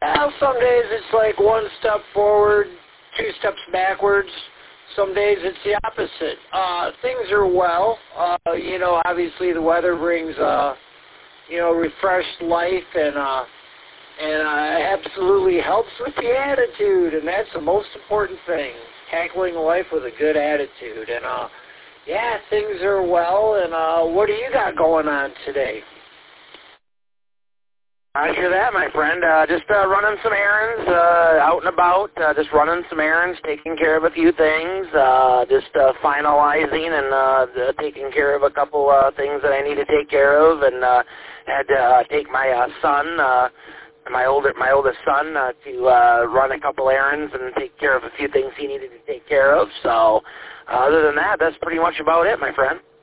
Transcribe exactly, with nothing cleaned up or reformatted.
Well, some days it's like one step forward, two steps backwards. Some days it's the opposite. Uh, things are well. Uh, you know, obviously the weather brings, uh, you know, refreshed life and, uh, and uh, absolutely helps with the attitude, and that's the most important thing, tackling life with a good attitude. And, uh, yeah, things are well, and uh, what do you got going on today? I hear that, my friend. Uh, just uh, running some errands, uh, out and about, uh, just running some errands, taking care of a few things, uh, just uh, finalizing and uh, the, taking care of a couple uh, things that I need to take care of, and uh, had to uh, take my uh, son, uh, my older, my oldest son, uh, to uh, run a couple errands and take care of a few things he needed to take care of. So, uh, other than that, that's pretty much about it, my friend.